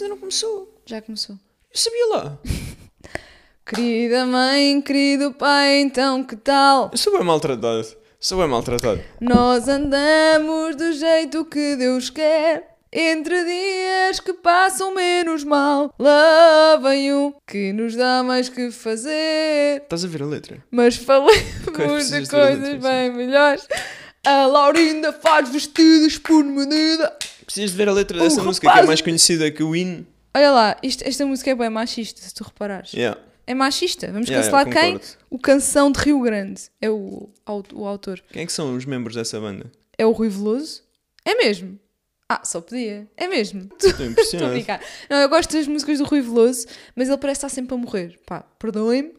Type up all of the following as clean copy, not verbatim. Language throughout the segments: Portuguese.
isso ainda não começou. Já começou. Eu sabia lá. Querida mãe, querido pai, então que tal? Eu sou bem maltratado. Nós andamos do jeito que Deus quer, entre dias que passam menos mal. Lá vem um que nos dá mais que fazer. Estás a ver a letra? Mas falemos precisas de de ver a coisas letra, bem melhores. A Laurinda faz vestidos por medida. Precisas de ver a letra dessa música que é mais conhecida que o hino. Olha lá, esta música é bem machista, se tu reparares. Yeah. É machista. Vamos cancelar quem? O Canção de Rio Grande. É o autor. Quem é que são os membros dessa banda? É o Rui Veloso. É mesmo. Só podia. É mesmo. Estou Estou a impressionado. brincar. Não, eu gosto das músicas do Rui Veloso, mas ele parece estar sempre a morrer. Pá, perdoem-me,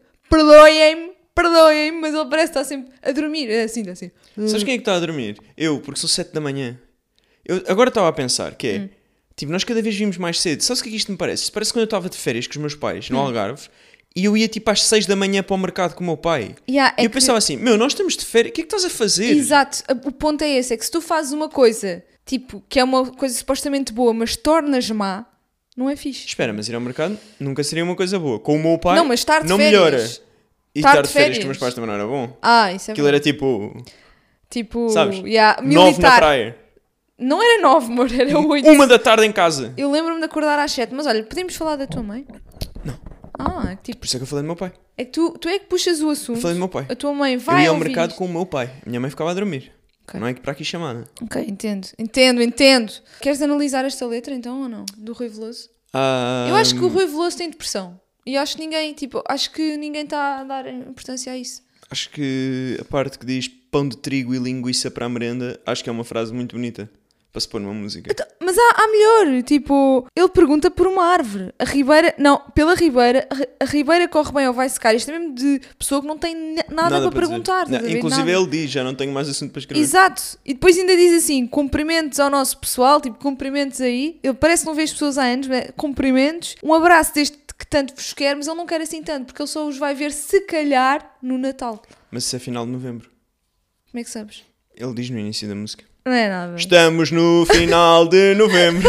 mas ele parece estar sempre a dormir. É assim. Sabes quem é que está a dormir? Eu, porque são 7 da manhã. Eu agora estava a pensar que é... Tipo, nós cada vez vimos mais cedo. Sabes o que é que isto me parece? Isto parece quando eu estava de férias com os meus pais, no Algarve, e eu ia tipo às 6 da manhã para o mercado com o meu pai. E eu pensava assim, nós estamos de férias, o que é que estás a fazer? Exato, o ponto é esse, é que se tu fazes uma coisa, tipo, que é uma coisa supostamente boa, mas tornas má, não é fixe. Espera, mas ir ao mercado nunca seria uma coisa boa. Com o meu pai, não, mas estar de não férias. Melhora. E estar de férias com os meus pais também não era bom. Isso é Aquilo bom. era tipo, sabes? 9 na praia. Não era 9, amor, era 8. 1 da tarde em casa. Eu lembro-me de acordar às 7, mas olha, podemos falar da tua mãe? Não. É que tipo... Por isso é que eu falei do meu pai. É que tu é que puxas o assunto. Eu falei do meu pai. A tua mãe vai Eu ia ao ouvir mercado isto. com o meu pai. A minha mãe ficava a dormir. Okay. Não é que para aqui chamada. Ok, entendo. Queres analisar esta letra então ou não? Do Rui Veloso? Eu acho que o Rui Veloso tem depressão. E acho que ninguém está a dar importância a isso. Acho que a parte que diz pão de trigo e linguiça para a merenda, acho que é uma frase muito bonita para se pôr numa música. Então, mas há melhor, tipo, ele pergunta por uma árvore. Pela ribeira, a ribeira corre bem ou vai secar. Isto é mesmo de pessoa que não tem nada para perguntar. Não, inclusive ele diz, já não tenho mais assunto para escrever. Exato. E depois ainda diz assim, cumprimentos ao nosso pessoal, tipo, cumprimentos aí. Ele parece que não vê as pessoas há anos, cumprimentos. Um abraço deste que tanto vos quer, mas ele não quer assim tanto, porque ele só os vai ver se calhar no Natal. Mas isso é final de novembro. Como é que sabes? Ele diz no início da música. Não é nada. Estamos no final de novembro.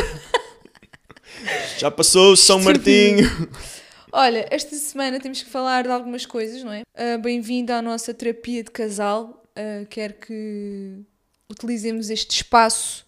Já passou o São Martinho. Olha, esta semana temos que falar de algumas coisas, não é? Bem-vindo à nossa terapia de casal. Quero que utilizemos este espaço,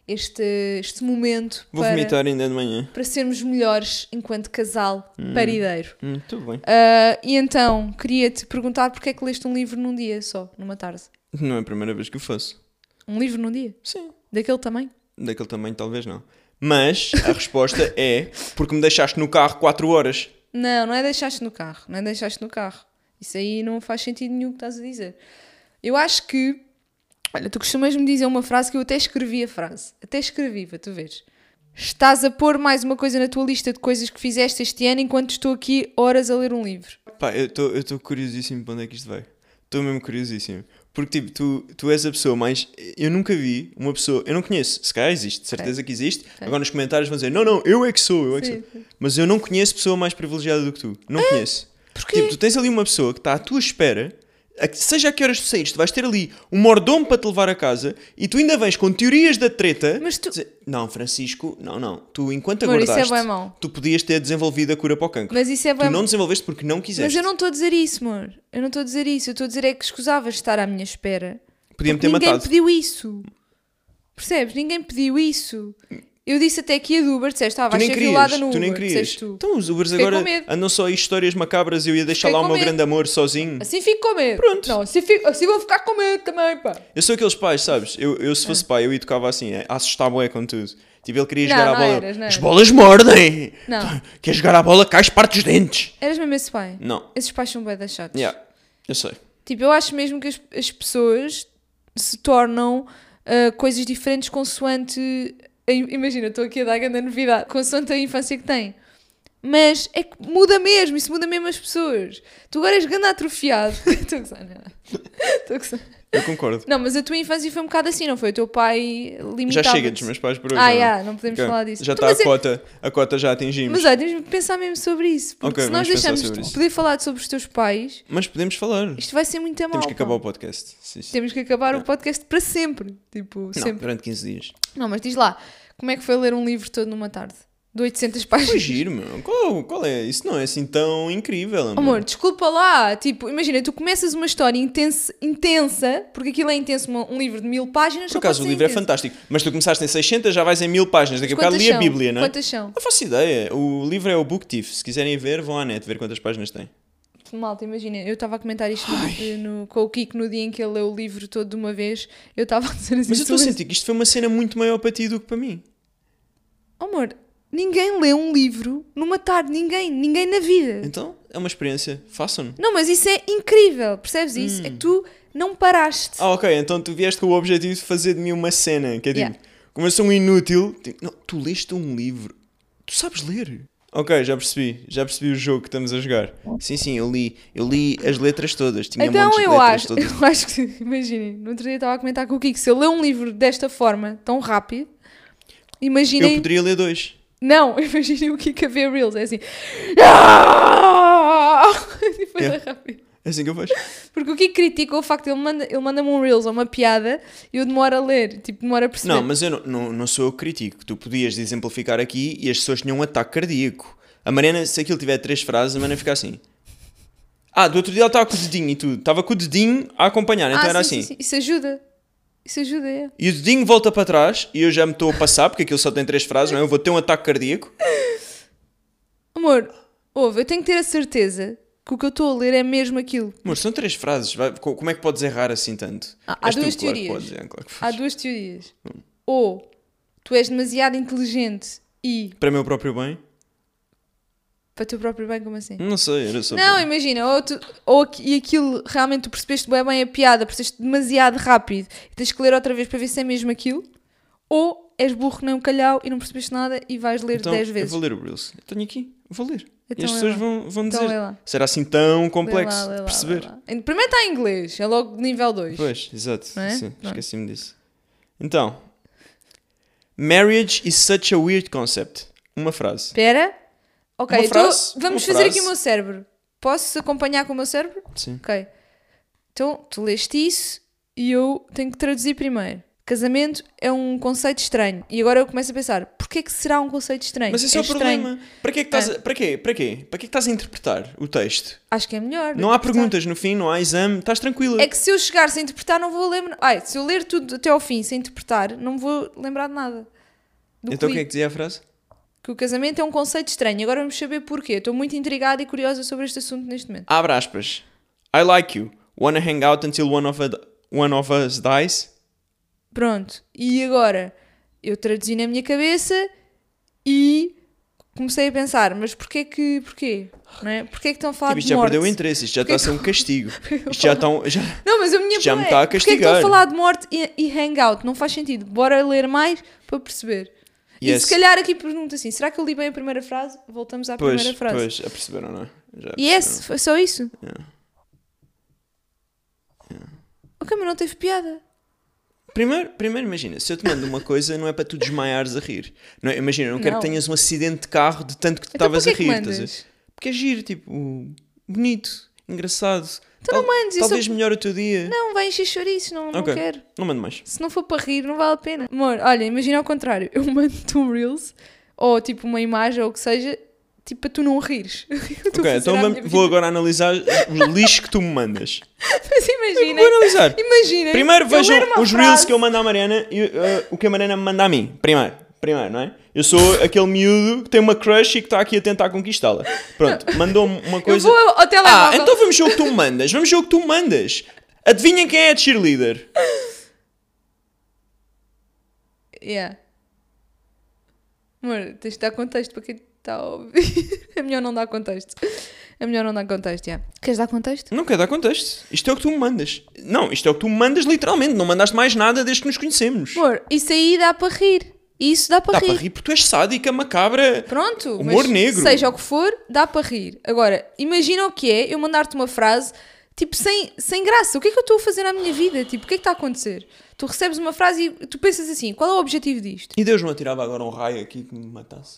este momento Vou vomitar ainda de manhã. Para sermos melhores enquanto casal parideiro. Tudo bem. E então, queria-te perguntar porque é que leste um livro num dia só, numa tarde? Não é a primeira vez que o faço. Um livro num dia? Sim. Daquele tamanho? Daquele tamanho talvez não. Mas a resposta é porque me deixaste no carro 4 horas. Não é deixaste no carro. Isso aí não faz sentido nenhum o que estás a dizer. Eu acho que... Olha, tu costumas-me dizer uma frase que eu até escrevi a frase. Até escrevi, para tu veres. Estás a pôr mais uma coisa na tua lista de coisas que fizeste este ano enquanto estou aqui horas a ler um livro. Pá, eu estou curiosíssimo para onde é que isto vai. Estou mesmo curiosíssimo. Porque, tipo, tu és a pessoa mais... Eu nunca vi uma pessoa... Eu não conheço. Se calhar existe. De certeza que existe. Agora nos comentários vão dizer não, eu é que sou. Sim. Mas eu não conheço pessoa mais privilegiada do que tu. Não conheço. Porquê? Tipo, tu tens ali uma pessoa que está à tua espera... Seja a que horas tu saíres, tu vais ter ali um mordomo para te levar a casa e tu ainda vens com teorias da treta. Mas tu... dizer, não, Francisco, não. Tu, enquanto aguardaste, isso é bem mau. tu podias ter desenvolvido a cura para o cancro. Mas isso é bem... Tu não desenvolveste porque não quiseste. Mas eu não estou a dizer isso, amor. Eu não estou a dizer isso. Eu estou a dizer é que escusavas de estar à minha espera. Podia-me ter matado. Ninguém pediu isso. Percebes? Ninguém pediu isso. Eu disse até que ia do Uber, disseste, vais ser violada no Uber. Tu nem querias. Tu. Então os Ubers Fiquei agora com medo. andam só aí histórias macabras e eu ia deixar lá o meu grande amor sozinho. Assim fico com medo. Pronto. Não, assim vou ficar com medo também, pá. Eu sou aqueles pais, sabes? Eu se fosse pai, eu educava assim, a assustar bué com tudo. Tipo, ele queria jogar a bola. Não As bolas mordem! Não. Quer jogar a bola, cais, parte os dentes! Eras mesmo esse pai? Não. Esses pais são bem deixados. Eu sei. Tipo, eu acho mesmo que as pessoas se tornam coisas diferentes consoante... Imagina, estou aqui a dar grande novidade, consoante a infância que têm. Mas é que muda mesmo, isso muda mesmo as pessoas. Tu agora és grande atrofiado. Estou a gozar. Eu concordo. Não, mas a tua infância foi um bocado assim, não foi? O teu pai limitava. Já chega dos meus pais por hoje. Não podemos falar disso. Já está a cota já atingimos. Mas olha, temos de pensar mesmo sobre isso. Porque se nós deixarmos de poder falar sobre os teus pais... Mas podemos falar. Isto vai ser muito mal. Temos que acabar o podcast. Sim. Temos que acabar o podcast para sempre. Tipo, não, sempre. durante 15 dias. Não, mas diz lá, como é que foi ler um livro todo numa tarde? de 800 Foi páginas. giro, meu. Qual é? Isso não é assim tão incrível, amor. Amor, desculpa lá. Tipo, imagina, tu começas uma história intensa, porque aquilo é intenso, um livro de 1000 páginas. Por acaso, o livro é fantástico. Mas tu começaste em 600, já vais em 1000 páginas. Daqui a bocado li a Bíblia, não é? Quantas são? Não faço ideia. O livro é o Book Thief. Se quiserem ver, vão à net ver quantas páginas tem. Malta, imagina, eu estava a comentar isto com o Kiko no dia em que ele leu o livro todo de uma vez. Eu estava a dizer assim... Mas eu estou a sentir que isto foi uma cena muito maior para ti do que para mim. Amor, ninguém lê um livro numa tarde. Ninguém na vida. Então, é uma experiência. Façam-no. Não, mas isso é incrível. Percebes isso? É que tu não paraste. Ah, ok. Então tu vieste com o objetivo de fazer de mim uma cena. Que é tipo, Yeah. como eu sou um inútil... Tipo, não, tu leste um livro. Tu sabes ler. Ok, já percebi o jogo que estamos a jogar. Sim, eu li as letras todas. Tinha Então montes de letras todas. eu acho que, imaginem, no outro dia estava a comentar com o Kiko, se eu ler um livro desta forma, tão rápido, imaginem... Eu poderia ler 2. Não, imaginem o Kiko a ver Reels, é assim... E foi rápido. É assim que eu faço. Porque o Kiko critica o facto de ele manda-me um Reels ou uma piada e eu demoro a ler, tipo, demoro a perceber. Não, mas eu não sou eu que critico. Tu podias exemplificar aqui e as pessoas tinham um ataque cardíaco. A Mariana, se aquilo tiver 3 frases, a Mariana fica assim. Do outro dia ela estava com o dedinho e tudo. Estava com o dedinho a acompanhar, então era sim, assim. sim. Isso ajuda, é. E o dedinho volta para trás e eu já me estou a passar, porque aquilo só tem 3 frases, não é? Eu vou ter um ataque cardíaco. Amor, ouve, eu tenho que ter a certeza que o que eu estou a ler é mesmo aquilo. Amor, são 3 frases. Como é que podes errar assim tanto? Há duas teorias. Há duas teorias. Ou tu és demasiado inteligente e... Para meu próprio bem? Para o teu próprio bem, como assim? Não sei, era só... Não, imagina, e aquilo realmente tu percebeste bem a piada, percebeste demasiado rápido e tens que ler outra vez para ver se é mesmo aquilo, ou és burro que nem um calhau e não percebeste nada e vais ler 10 vezes. Eu vou ler o Reels. Eu tenho aqui, vou ler. Então e as pessoas vão dizer, lá. será assim tão complexo Lê de lá, perceber? lê lá. Primeiro está em inglês, é logo nível 2. Pois, exato. Não é? Sim, Não. esqueci-me disso. Então, marriage is such a weird concept. Uma frase. Espera. Ok, Uma então frase, vamos uma fazer frase. aqui o meu cérebro. Posso acompanhar com o meu cérebro? Sim. Ok. Então, tu leste isso e eu tenho que traduzir primeiro. Casamento é um conceito estranho. E agora eu começo a pensar, porquê que será um conceito estranho? Mas esse é o estranho. problema. Para que é que estás para quê? Para que é que estás a interpretar o texto? Acho que é melhor. Não há interpretar. perguntas no fim, não há exame, estás tranquila. É que se eu chegar sem interpretar, não vou lembrar. Se eu ler tudo até ao fim sem interpretar, não me vou lembrar de nada. Então o que é que dizia a frase? Que o casamento é um conceito estranho. Agora vamos saber porquê. Estou muito intrigada e curiosa sobre este assunto neste momento. Abre aspas. I like you. Wanna hang out until one of us dies? Pronto. E agora eu traduzi na minha cabeça e comecei a pensar, mas porquê? Não é? Porquê que estão a falar Tipo, isto de já morte? perdeu o interesse, isto já está a ser um castigo. Isto já está Não, mas a minha já me pergunta está a porquê que estão a castigar. falar de morte e hangout? Não faz sentido. Bora ler mais para perceber. Yes. E se calhar aqui pergunta assim, será que eu li bem a primeira frase? Voltamos à primeira frase. Pois, já perceberam, não é? Já Yes, foi só isso? Yeah. Ok, mas não teve piada. Primeiro, imagina, se eu te mando uma coisa, não é para tu desmaiares a rir. Não é? Imagina, eu não quero Não. que tenhas um acidente de carro de tanto que tu Então estavas a porquê que rir. Estás a ver? mandas? Porque é giro, tipo, bonito, engraçado. Então não mandes, eu Talvez só- melhor o teu dia. Não, vai encher chouriços, não Ok. quero. Não mando mais. Se não for para rir, não vale a pena. Amor, olha, imagina ao contrário. Eu mando-te um Reels, ou tipo uma imagem, ou o que seja, tipo para tu não rires. Eu estou a Ok, fazer então à minha vou vida. agora analisar o lixo que tu me mandas. Mas imagina, Vou analisar. imagina. Primeiro eu ler vejam uma os frase- reels que eu mando à Mariana e o que a Mariana me manda a mim. Primeiro, não é? Eu sou aquele miúdo que tem uma crush e que está aqui a tentar conquistá-la. Pronto, mandou-me uma Eu coisa... vou ao telemóvel. então vamos ver o que tu me mandas. Vamos ver o que tu me mandas. Adivinha quem é a cheerleader? Yeah. Amor, tens de dar contexto para quem está a ouvir. É melhor não dar contexto. Yeah. Queres dar contexto? Não quero dar contexto. Isto é o que tu me mandas. Não, isto é o que tu me mandas literalmente. Não mandaste mais nada desde que nos conhecemos. Amor, isso aí dá para rir. Isso dá para Dá rir. para rir porque tu és sádica, macabra. Pronto, Humor mas negro. seja o que for, dá para rir. Agora, imagina o que é eu mandar-te uma frase, tipo, sem graça. O que é que eu estou a fazer na minha vida? Tipo, o que é que está a acontecer? Tu recebes uma frase e tu pensas assim, qual é o objetivo disto? E Deus não atirava agora um raio aqui que me matasse.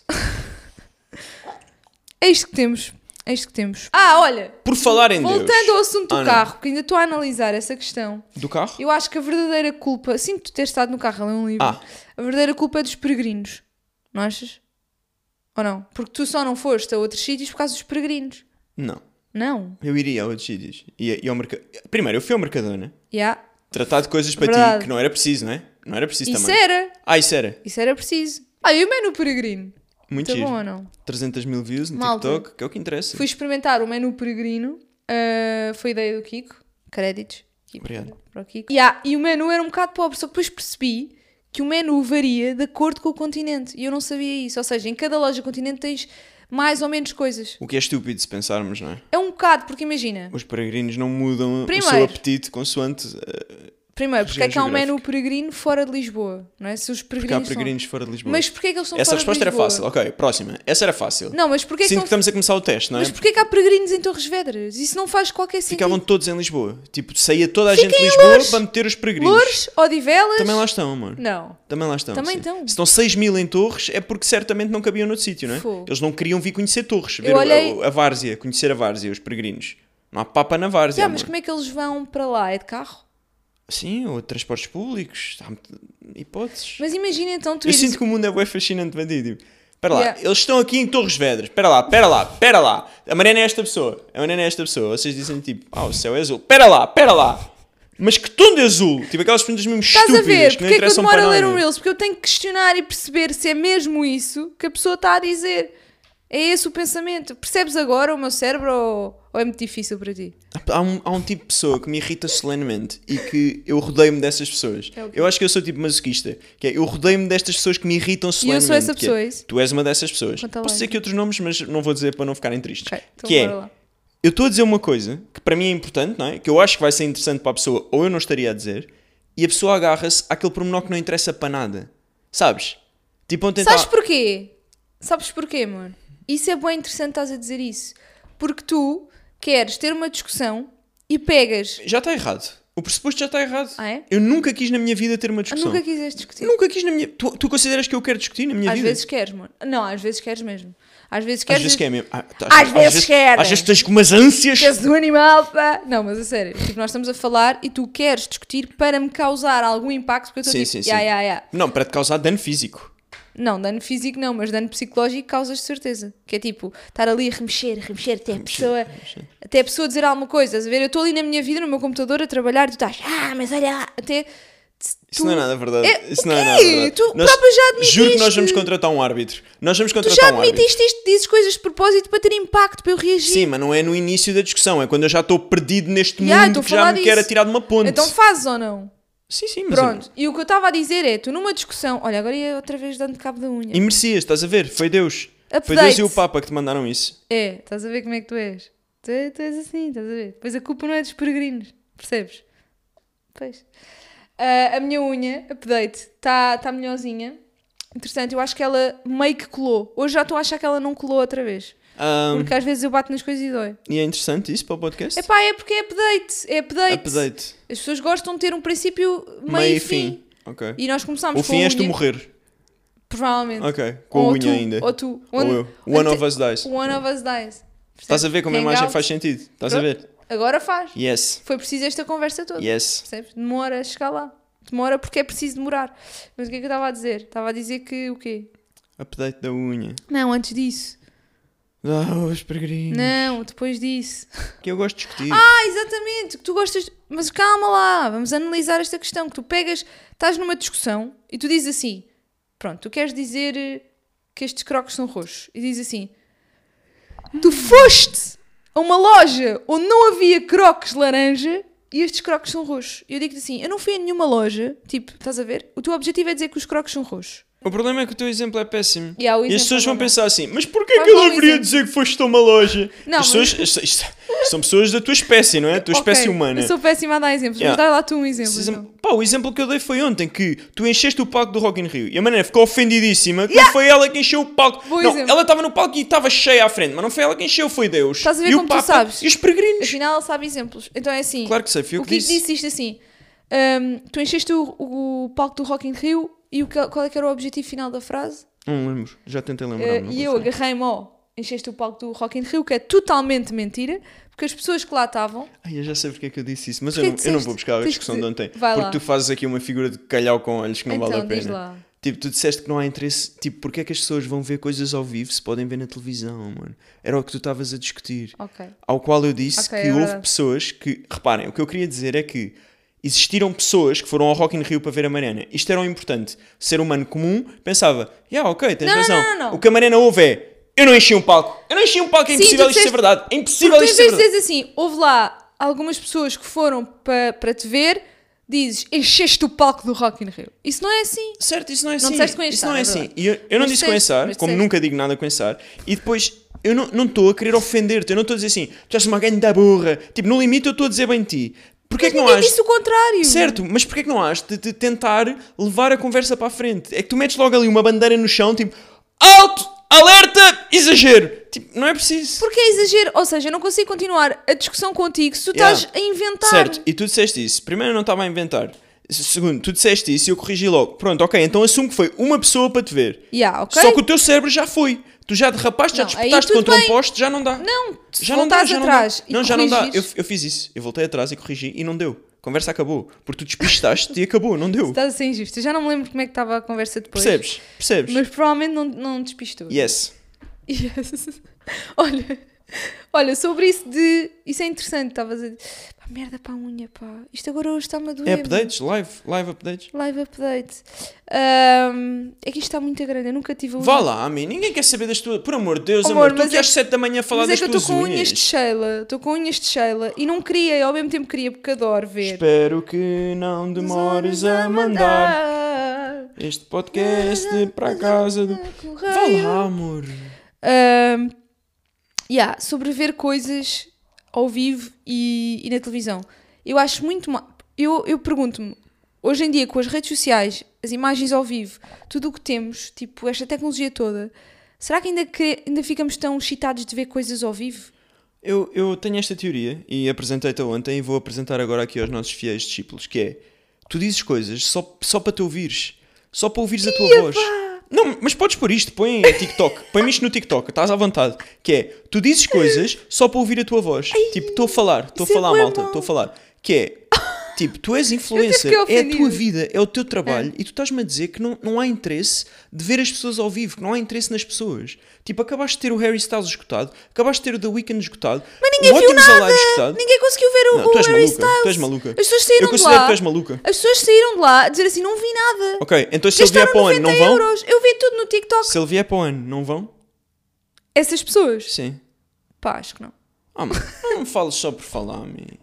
É isto que temos. Ah, olha, Por falar em Deus. voltando ao assunto do não. carro, que ainda estou a analisar essa questão. Do carro? Eu acho que a verdadeira culpa, assim que tu teres estado no carro a ler um livro, Ah. a verdadeira culpa é dos peregrinos. Não achas? Ou não? Porque tu só não foste a outros sítios por causa dos peregrinos. Não. Não. Eu iria a outros sítios. Ia ao Primeiro, eu fui ao Mercadona. Yeah. Tratar de coisas para Verdade. ti que não era preciso, não é? Não era preciso Isso também. era. Isso era. Isso era preciso. E o menu peregrino? Muito Tá giro. bom ou não? 300 mil views no Malta. TikTok, que é o que interessa. Fui experimentar o menu peregrino. Foi ideia do Kiko. Créditos. Kiko, Obrigado. para o Kiko. E o menu era um bocado pobre, só que depois percebi que o menu varia de acordo com o continente. E eu não sabia isso. Ou seja, em cada loja continente tens mais ou menos coisas. O que é estúpido se pensarmos, não é? É um bocado, porque imagina. Os peregrinos não mudam o Primeiro. seu apetite consoante. Primeiro, porque é que há um geográfica. menu peregrino fora de Lisboa, não é? Se os Porque há peregrinos peregrinos fora de Lisboa. Mas porquê que eles são Essa fora resposta de era Lisboa? fácil. Ok, próxima. Essa era fácil. Não, mas porquê que Sinto não... que estamos a começar o teste, não é? Mas porquê que há peregrinos em Torres Vedras? Isso não faz qualquer sentido. Ficavam todos em Lisboa. Tipo, saía toda a Fiquem gente de em Lisboa Loures. para meter os peregrinos. Loures, Odivelas... Também lá estão, amor. Não. Também lá estão. Também sim. estão. Se estão 6 mil em Torres, é porque certamente não cabiam noutro sítio, não é? Fogo. Eles não queriam vir conhecer Torres. Ver olhei- a várzea, conhecer a várzea, os peregrinos. Não há papa na várzea. Já, mas amor. como é que eles vão para lá? É de carro? Sim, ou transportes públicos. Há hipóteses. Mas imagina então tu Eu ires... sinto que o mundo é bem fascinante para ti. Tipo, espera lá, Yeah. eles estão aqui em Torres Vedras. Espera lá, espera lá, espera lá. A Mariana é esta pessoa. A Mariana é esta pessoa. Vocês dizem tipo, o céu é azul. Espera lá. Mas que tom de azul? Tipo aquelas perguntas mesmo Estás a estúpidas ver? que não Porque é que eu interessam demoro para a ler nada. um Reels? Porque eu tenho que questionar e perceber se é mesmo isso que a pessoa está a dizer. É esse o pensamento. Percebes agora o meu cérebro ou é muito difícil para ti? Há um tipo de pessoa que me irrita solenemente e que eu rodeio-me dessas pessoas. É o quê? Eu acho que eu sou tipo masoquista. Que é, eu rodeio-me destas pessoas que me irritam E eu solenemente. sou essa que é, pessoa, é isso? tu és uma dessas pessoas. Conta lá. Posso dizer aqui outros nomes, mas não vou dizer para não ficarem tristes. Ok, então que é, bora lá. eu estou a dizer uma coisa que para mim é importante, não é? Que eu acho que vai ser interessante para a pessoa, ou eu não estaria a dizer, e a pessoa agarra-se àquele pormenor que não interessa para nada. Sabes? Tipo, ontem Sabes porquê? Sabes porquê, mano? Isso é bem interessante estás a dizer isso. Porque tu queres ter uma discussão e pegas... já está errado. O pressuposto já está errado. Ah, é? Eu nunca quis na minha vida ter uma discussão. Nunca quiseste discutir. Nunca quis na minha... Tu consideras que eu quero discutir na minha Às vida? vezes queres, mano. Não, às vezes queres mesmo. Às vezes Às queres... vezes quer mesmo. Às vezes querem. Às vezes tens com umas ânsias. Queres do animal, pá. Não, mas a sério. Tipo, nós estamos a falar e tu queres discutir para me causar algum impacto porque eu estou Sim, tipo... sim. Ya. Não, para te causar dano físico. Não, dano físico não, mas dano psicológico causas de certeza. Que é tipo, estar ali a remexer até a pessoa dizer alguma coisa. Estás a ver? Eu estou ali na minha vida, no meu computador, a trabalhar e tu estás, mas olha lá, até... Isso não é nada verdade. Isso o não é quê? nada verdade. Tu próprio já admitiste. Juro que nós vamos contratar um árbitro. Nós vamos Tu contratar já um árbitro. admitiste isto, dizes coisas de propósito para ter impacto, para eu reagir. Sim, mas não é no início da discussão. É quando eu já estou perdido neste Ya, mundo estou a que já falar me quer disso. atirar de uma ponte. Então fazes ou não? Sim, mas... Pronto. E o que eu estava a dizer é, tu numa discussão... Olha, agora ia outra vez dando cabo da unha. E merecias, estás a ver? Foi Deus. Foi Update. Deus e o Papa que te mandaram isso. É, estás a ver como é que tu és. Tu és assim, estás a ver? Pois a culpa não é dos peregrinos, percebes? Pois. A minha unha, update, está melhorzinha. Interessante, eu acho que ela meio que colou. Hoje já estou a achar que ela não colou outra vez. Porque às vezes eu bato nas coisas e dói. E é interessante isso para o podcast? Epá, é porque é update. É update. Update. As pessoas gostam de ter um princípio meio e fim. Ok. E nós começámos O com fim a és tu unha. morrer. Provavelmente. Ok. Com a Ou unha tu, ainda. Ou tu. Ou eu. One of us dies. One of us dies. Estás a ver como a imagem Hangout. faz sentido? Estás a ver? Agora faz. Yes. Foi preciso esta conversa toda. Yes. Percebes? Demora a chegar lá. Demora porque é preciso demorar. Mas o que é que eu estava a dizer? Estava a dizer que o quê? Update da unha. Não, antes disso. Os peregrinos. Não, depois disso. Que eu gosto de discutir. Exatamente. Que tu gostas... Mas calma lá. Vamos analisar esta questão. Que tu pegas... Estás numa discussão e tu dizes assim... Pronto, tu queres dizer que estes crocos são roxos. E dizes assim... Tu foste a uma loja onde não havia crocos laranja... E estes crocos são roxos. E eu digo-te assim, eu não fui a nenhuma loja, tipo, estás a ver? O teu objetivo é dizer que os crocos são roxos. O problema é que o teu exemplo é péssimo. E há o E as exemplo pessoas vão agora. pensar assim, mas porquê Faz que lá ele um haveria exemplo. dizer que foste a uma loja? Não, As mas- pessoas, são pessoas da tua espécie, não é? A tua Ok, espécie humana. Eu sou péssima a dar exemplos, Yeah. mas dá lá tu um exemplo. Esse Então. Pá, o exemplo que eu dei foi ontem, que tu encheste o palco do Rock in Rio e a Mariana ficou ofendidíssima que não foi ela que encheu o palco. Bom não, exemplo. ela estava no palco e estava cheia à frente, mas não foi ela que encheu, foi Deus. Estás a ver e como o tu Papa sabes? E os peregrinos. Afinal, ele sabe exemplos. Então é assim. Claro que sei, fui eu o que que disse. disse isto assim. Tu encheste o palco do Rock in Rio e qual é que era o objetivo final da frase? Não lembro, já tentei lembrar. E eu agarrei-me ao encheste o palco do Rock in Rio, que é totalmente mentira, porque as pessoas que lá estavam... Ai, eu já sei porque é que eu disse isso, mas Porquê eu não disseste? vou buscar a Tens discussão que de dizer. ontem. Vai porque lá. tu fazes aqui uma figura de calhau com olhos que não Então, vale a diz pena. lá. Tipo, tu disseste que não há interesse. Tipo, porque é que as pessoas vão ver coisas ao vivo se podem ver na televisão, mano? Era o que tu estavas a discutir. Ok. Ao qual eu disse Ok, que é houve verdade. pessoas que... Reparem, o que eu queria dizer é que existiram pessoas que foram ao Rock in Rio para ver a Mariana. Isto era o importante. O ser humano comum pensava, ok, tens Não, razão. não. O que a Mariana ouve é, eu não enchi um palco. Eu não enchi um palco, é Sim, impossível tu isto ser disseste- verdade. É impossível Tu, em isto ser vez de verdade. dizeres assim, houve lá algumas pessoas que foram para te ver, dizes, encheste o palco do Rock in Rio. Isso não é assim. Certo, isso não é assim. disseste com isso ensar, não é é assim. verdade. E eu não Mas disse com disseste, ensar, mas como disseste. nunca digo nada com ensar. E depois, eu não estou a querer ofender-te. Eu não estou a dizer assim, tu és uma grande burra. Tipo, no limite eu estou a dizer bem de ti. Porquê é que não Ninguém has... disse o contrário. Certo, mas porquê é que não has de tentar levar a conversa para a frente? É que tu metes logo ali uma bandeira no chão, tipo, alto, alerta, exagero. Tipo, não é preciso. Porque é exagero. Ou seja, eu não consigo continuar a discussão contigo se tu estás a inventar. Certo, e tu disseste isso. Primeiro, eu não estava a inventar. Segundo, tu disseste isso e eu corrigi logo. Pronto, ok, então assumo que foi uma pessoa para te ver. Ok? Só que o teu cérebro já foi. Tu já derrapaste, já Não, aí disputaste tudo contra um bem. poste, já não dá. Não, se Já não dá, voltares já não atrás dá. e Não, já não dá. corrigires, Eu fiz isso. Eu voltei atrás e corrigi e não deu. A conversa acabou. Porque tu despistaste e acabou, não deu. estás a ser injusto. Eu já não me lembro como é que estava a conversa depois. Percebes? Percebes? Mas provavelmente não despistou. Yes. Yes. Olha, sobre isso de... Isso é interessante, estavas a dizer... Pá, merda para a unha, pá. Isto agora hoje está-me a doer. É updates, live updates. Live update. É que isto está muito grande, eu nunca tive a unha. Vá lá, amigo. Ninguém quer saber das tuas... Por amor de Deus, Amor, amor. Tu mas aqui é às que- 7 da manhã a falar Mas é das que eu tuas estou com unhas unhas. de Sheila. Estou com unhas de Sheila. E não queria, e ao mesmo tempo queria, porque adoro ver. Espero que não demores a mandar este podcast para a casa do... Vá lá, amor. Sobre ver coisas ao vivo e na televisão. Eu acho muito mal. Eu pergunto-me, hoje em dia, com as redes sociais, as imagens ao vivo, tudo o que temos, tipo, esta tecnologia toda, será que ainda ficamos tão excitados de ver coisas ao vivo? Eu tenho esta teoria e apresentei-te ontem e vou apresentar agora aqui aos nossos fiéis discípulos, que é, tu dizes coisas só para te ouvires. Só para ouvires a tua voz. Não, mas podes pôr isto, põe em TikTok. Põe-me isto no TikTok, estás à vontade. Que é, tu dizes coisas só para ouvir a tua voz. Tipo, estou a falar, isso é bué malta, mau. estou a falar. Que é, tipo, tu és influencer, fiquei é a tua ofendida. vida, é o teu trabalho e tu estás-me a dizer que não há interesse de ver as pessoas ao vivo, que não há interesse nas pessoas. Tipo, acabaste de ter o Harry Styles esgotado, acabaste de ter o The Weeknd esgotado, Mas ninguém o viu What Is nada! Alive esgotado. Ninguém conseguiu ver Não, o tu és Harry maluca, Styles. tu és maluca. As pessoas Eu saíram de considero lá. que tu és maluca. As pessoas saíram de lá a dizer assim, não vi nada. Ok, então se ele vier Gastaram para o ano, 90 não vão? euros. Eu vi tudo no TikTok. Se ele vier para o ano, não vão? Essas pessoas? Sim. Pá, acho que não. Mano, não me fales só por falar, amigo.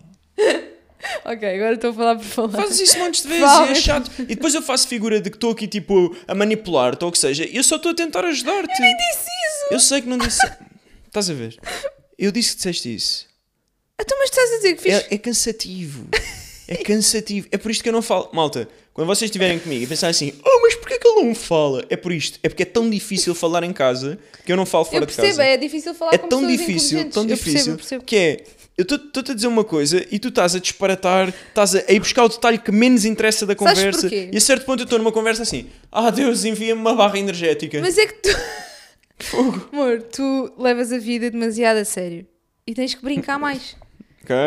Ok, agora estou a falar por falar. Fazes isso montes de vezes e é Provavelmente. chato. E depois eu faço figura de que estou aqui, tipo, a manipular-te ou o que seja. E eu só estou a tentar ajudar-te. Eu nem disse isso. Eu sei que não disse... Estás a ver? Eu disse que disseste isso. Então, mas tu estás a dizer que fiz... É cansativo. É cansativo. É por isto que eu não falo. Malta, quando vocês estiverem comigo e pensarem assim, mas porquê que ele não fala? É por isto. É porque é tão difícil falar em casa que eu não falo fora Eu de percebo, casa. é difícil falar É com tão pessoas difícil, inteligentes. tão Eu difícil, percebo. que é, eu estou-te a dizer uma coisa e tu estás a disparatar, estás a ir buscar o detalhe que menos interessa da Sabes conversa porquê? e a certo ponto eu estou numa conversa assim, Deus, envia-me uma barra energética. Mas é que tu... Fogo. Amor, tu levas a vida demasiado a sério. E tens que brincar mais. Ok.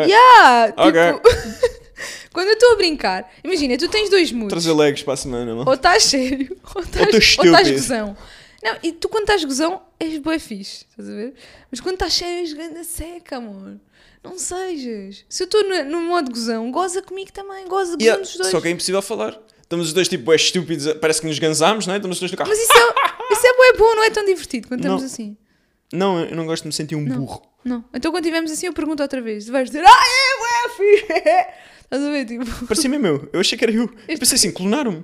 Tipo... Quando eu estou a brincar... Imagina, tu tens dois moods. Trazer legs para a semana, não? Ou estás sério, ou estás estúpido. gozão. Não, e tu quando estás gozão és bué fixe, estás a ver? Mas quando estás sério és ganda seca, amor. Não sejas. Se eu estou no modo gozão, goza comigo também. Goza os dois. Só que é impossível falar. Estamos os dois tipo, estúpidos, parece que nos gansámos, não é? Estamos os dois no carro. Mas isso é bué bom, não é tão divertido quando estamos Não. assim. Não, eu não gosto de me sentir um burro. Não. Então quando estivermos assim eu pergunto outra vez. Tu vais dizer, é bué fixe. Estás a ver, tipo... Parecia mesmo eu achei que era eu. Eu pensei assim, clonaram-me.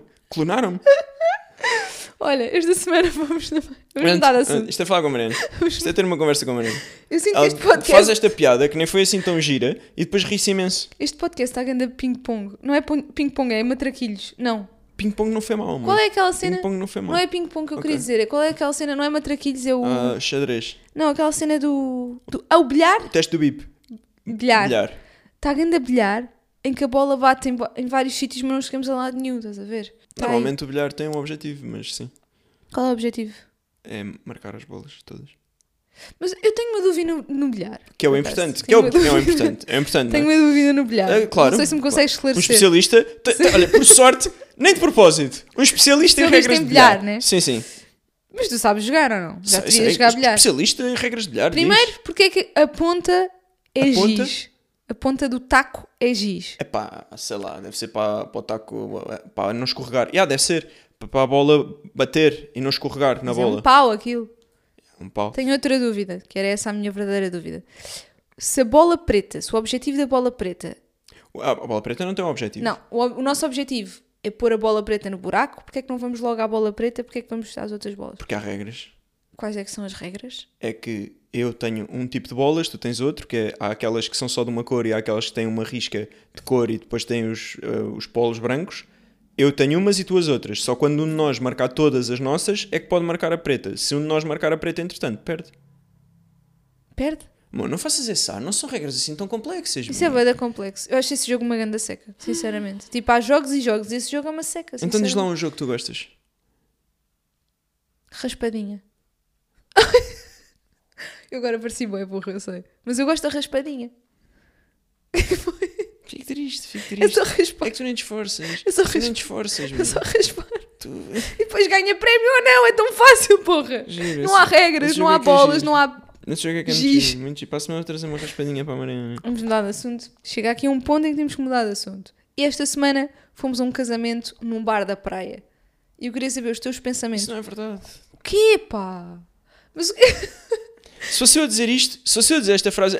Olha, esta semana vamos mudar assunto. Isto é falar com a Mariana. Isto é ter uma conversa com a Mariana. Eu sinto que Ela este podcast... faz esta piada que nem foi assim tão gira e depois ri-se imenso. Este podcast está a ganda ping-pong. Não é ping-pong, é matraquilhos. Não. Ping-pong não foi mal, mano. Qual é aquela cena? Ping-pong não foi mal. Não é ping-pong que eu Ok. queria dizer. Qual é aquela cena? Não é matraquilhos, é o... Xadrez. Não, aquela cena do... o bilhar? Teste do bip. Bilhar. Bilhar. Está a ganda bilhar em que a bola bate em vários sítios, mas não chegamos a lado nenhum, estás a ver? Tá aí. Normalmente o bilhar tem um objetivo, mas sim. Qual é o objetivo? É marcar as bolas todas. Mas eu tenho uma dúvida no bilhar. Que é o por importante. acaso. Que é o Tenho uma importante. É importante, Tenho não é? uma dúvida no bilhar. Claro. Não sei se me consegues Um esclarecer. especialista. Olha, por sorte, Nem de propósito. Um especialista em Especialista regras em de bilhar. bilhar, né? Sim, sim. Mas tu sabes jogar ou não? Já Sei, terias jogar bilhar. Especialista em regras de bilhar. Primeiro, porque é que a ponta é A ponta? giz? A ponta do taco é giz. É pá, sei lá, deve ser para o taco, para não escorregar. Deve ser para a bola bater e não escorregar na Mas é bola. um pau aquilo. Um pau. Tenho outra dúvida, que era essa a minha verdadeira dúvida. Se a bola preta, se o objetivo da bola preta... A bola preta não tem um objetivo. Não, o nosso objetivo é pôr a bola preta no buraco. Porque é que não vamos logo à bola preta? Porque é que vamos às outras bolas? Porque há regras. Quais é que são as regras? É que eu tenho um tipo de bolas, tu tens outro, que há aquelas que são só de uma cor e há aquelas que têm uma risca de cor e depois têm os polos brancos. Eu tenho umas e tu as outras. Só quando um de nós marcar todas as nossas é que pode marcar a preta. Se um de nós marcar a preta, entretanto, perde. Perde? Mano, não faças essa. Não são regras assim tão complexas. Isso é bué da complexo. Eu acho esse jogo uma ganda seca, sinceramente. Tipo, há jogos e jogos. Esse jogo é uma seca, Então diz lá sinceramente. um jogo que tu gostas. Raspadinha. Eu agora pareci bué burro, eu sei. Mas eu gosto da raspadinha. Fico triste, fico É triste. só raspar. É que tu nem te esforças. É só Tu nem raspar. te esforças, É mano. só raspar. Tu... E depois ganha prémio ou não. É tão fácil, porra. Giro, Não há esse- regras, esse não jogo há é que é bolas, giro. não há... Nesse jogo é que é Giz. muito giro, muito giro. Passo-me a trazer uma raspadinha para a Mariana. Vamos mudar de assunto. Chega aqui a um ponto em que temos que mudar de assunto. E esta semana fomos a um casamento num bar da praia. E eu queria saber os teus pensamentos. Isso não é verdade. O quê, pá? Mas... Se fosse eu a dizer isto, se fosse eu a dizer esta frase...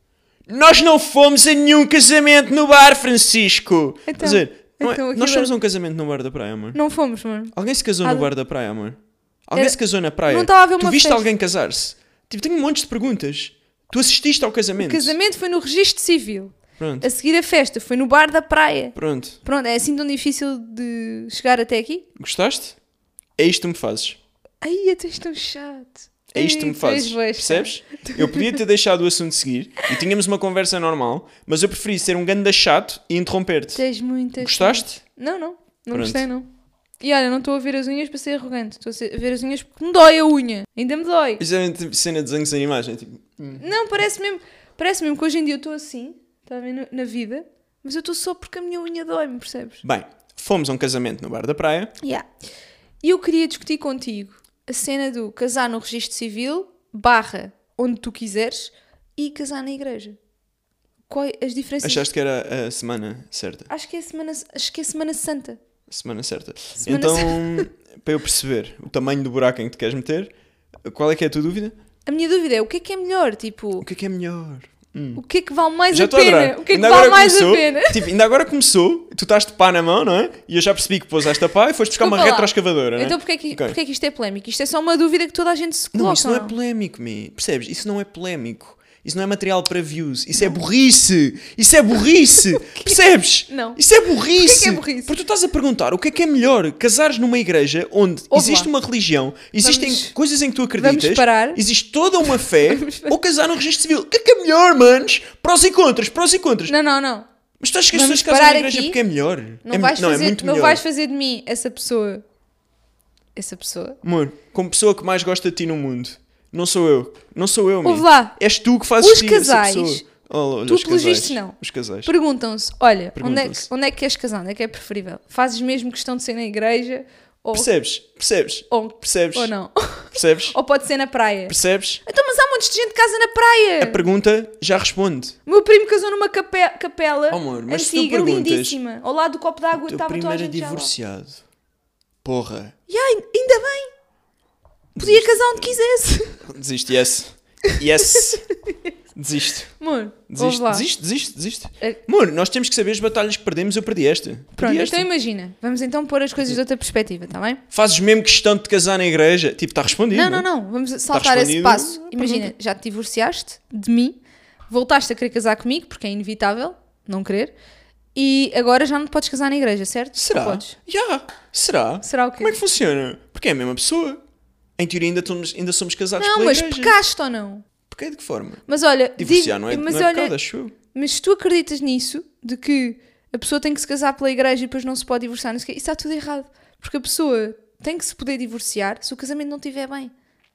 Nós não fomos a nenhum casamento no bar, Francisco! Então, Quer dizer, não é- então nós aquilo fomos é- a um casamento no bar da praia, amor. Não fomos, mano. Alguém se casou Ah, no bar da praia, amor? Alguém Era- se casou na praia? Não estava a ver Tu uma viste festa. alguém casar-se? Tipo, tenho um monte de perguntas. Tu assististe ao O casamento? casamento foi no registro civil. Pronto, A seguir a festa foi no bar da praia. pronto. Pronto, é assim tão difícil de chegar até aqui? Gostaste? É isto que me fazes. Ai, tu és tão chato. É isto que Ai, me tu és fazes. bué Percebes? chato. Eu podia ter deixado o assunto seguir e tínhamos uma conversa normal, mas eu preferi ser um ganda chato e Tu interromper-te. és muito Gostaste? Não, não. Não Pronto. gostei, não. E olha, não estou a ver as unhas para ser arrogante. Estou a ver as unhas porque me dói a unha. Ainda me dói. Isso é tipo cena de desenho sem imagem. Tipo, Não, parece mesmo que hoje em dia eu estou assim, está a ver, na vida, mas eu estou só porque a minha unha dói-me, percebes? Bem, fomos a um casamento no bar da praia. Yeah. E eu queria discutir contigo a cena do casar no registro civil, barra onde tu quiseres, e casar na igreja. Quais as diferenças? Achaste que era a semana certa? Acho que é a Semana Santa. A semana certa. Semana Então, para eu perceber o tamanho do buraco em que te queres meter, qual é que é a tua dúvida? A minha dúvida é melhor? Tipo, O que é melhor? o que é que vale mais Já a estou a pena? adorar. O que é que Ainda vale agora mais começou, a pena? Tipo, ainda agora começou, tu estás de pá na mão, não é? E eu já percebi que pousaste a pá e foste buscar uma Desculpa lá. retroescavadora, não é? Então porquê é que, Ok. porquê é que isto é polémico? Isto é só uma dúvida que toda a gente se coloca. Não, isso não é ou polémico, me. Percebes? Isso não é polémico. Isso não é material para views. Isso é burrice. Isso é burrice. Percebes? Não. Isso é burrice. Porquê que é burrice? Porque tu estás a perguntar o que é melhor? Casares numa igreja onde Ouve existe lá. uma religião, existem Vamos- coisas em que tu acreditas, vamos parar. existe toda uma fé, Vamos parar. ou casar no registro civil. O que é melhor, manos? Prós e contras, prós e contras. Não, não, não. Mas tu achas que as Vamos pessoas casam parar na igreja aqui. porque é melhor? Não, é, vais não, fazer, é muito não melhor. vais fazer de mim essa pessoa. Essa pessoa. Amor, como pessoa que mais gosta de ti no mundo, não sou eu. Não sou eu, Ouve Mi. lá. És tu que fazes Os de ti essa casais. pessoa. Olha, Tu, os pelos casais. vistos, não. Os casais. Perguntam-se: olha, Perguntam-se. onde é que queres casar? Onde é que é preferível? Fazes mesmo questão de ser na igreja? Ou, Percebes? Percebes? ou, Percebes? ou não? Percebes? Ou pode ser na praia? Percebes? Então, mas há montes de gente que casa na praia. A pergunta já responde. O meu primo casou numa capela Oh, amor, mas se tu antiga, perguntas, lindíssima. Ao lado do copo de água O teu estava toda primeiro a é gente já lá. divorciado. Porra. E ai, ainda bem. Podia casar onde quisesse. Desiste, yes. Yes. Desisto. Amor, ouve Desiste, lá. desiste. É- Amor, nós temos que saber as batalhas que perdemos. Eu perdi esta. Pronto, Perdi esta. então imagina. Vamos então pôr as coisas de outra perspectiva, está bem? Fazes mesmo questão de te casar na igreja? Tipo, está respondido. Não. Vamos saltar esse respondido passo. a Imagina, pergunta. já te divorciaste de mim, voltaste a querer casar comigo, porque é inevitável não querer, e agora já não te podes casar na igreja, certo? Será? Não podes. Já. Será? Será o quê? Como é que funciona? Porque é a mesma pessoa. Em teoria ainda somos casados Não, pela mas igreja. pecaste ou não? Porque de que forma? Mas olha, Divorciar não é, mas não é olha, pecado, acho eu. mas se tu acreditas nisso, de que a pessoa tem que se casar pela igreja e depois não se pode divorciar, não sei o quê, isso está tudo errado. Porque a pessoa tem que se poder divorciar se o casamento não estiver bem.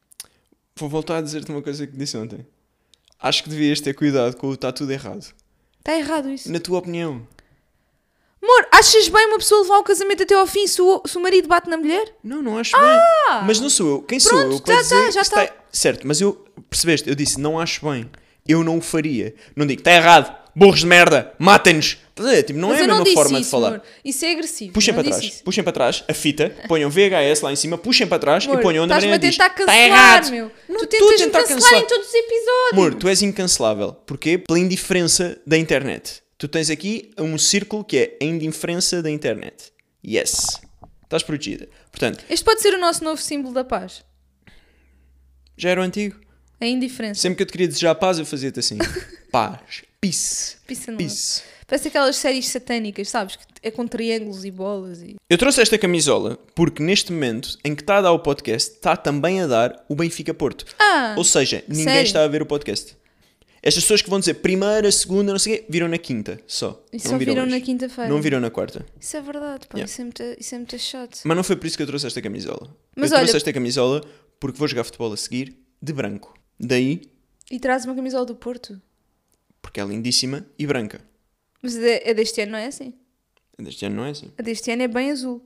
Vou voltar a dizer-te uma coisa que disse ontem. Acho que devias ter cuidado com o está tudo errado. Está errado isso. Na tua opinião. Amor, achas bem uma pessoa levar o casamento até ao fim se o marido bate na mulher? Não acho bem. Mas não sou eu. Quem sou eu para dizer já que está... Certo, mas eu... Percebeste? Eu disse, não acho bem. Eu não o faria. Não digo, está errado. Burros de merda. Matem-nos. Estás a ver? Tipo, não Mas é a eu não mesma disse forma isso, de falar. amor. Isso é agressivo. Puxem Não para disse trás. isso. Puxem para trás a fita. Ponham VHS lá em cima. Puxem para trás Amor, e ponham onde a estás-me Mariana a diz. tentar Está cancelar, errado. meu. Não Tu estou a tentas-me tentar cancelar em todos os episódios. Amor, tu és incancelável. Porquê? Pela indiferença da internet. Tu tens aqui um círculo que é a indiferença da internet. Yes. Estás protegida. Portanto, Este pode ser o nosso novo símbolo da paz. já era o antigo. A indiferença. Sempre que eu te queria desejar paz, eu fazia-te assim. Paz. Peace. Peace and love. Peace. Parece aquelas séries satânicas, sabes? Que é com triângulos e bolas e... Eu trouxe esta camisola porque neste momento em que está a dar o podcast, está também a dar o Benfica Porto. Ou seja, ninguém sério? está a ver o podcast. Estas pessoas que vão dizer primeira, segunda, não sei o quê, viram na quinta, só. E Não só viram hoje. na quinta-feira. Não viram na quarta. Isso é verdade, pá. Yeah. Isso é muito chato. Mas não foi por isso que eu trouxe esta camisola. Mas eu olha- trouxe esta camisola porque vou jogar futebol a seguir de branco. Daí, E traz uma camisola do Porto. porque é lindíssima e branca. Mas a deste ano não é assim. Este ano não é assim. A deste ano é bem azul.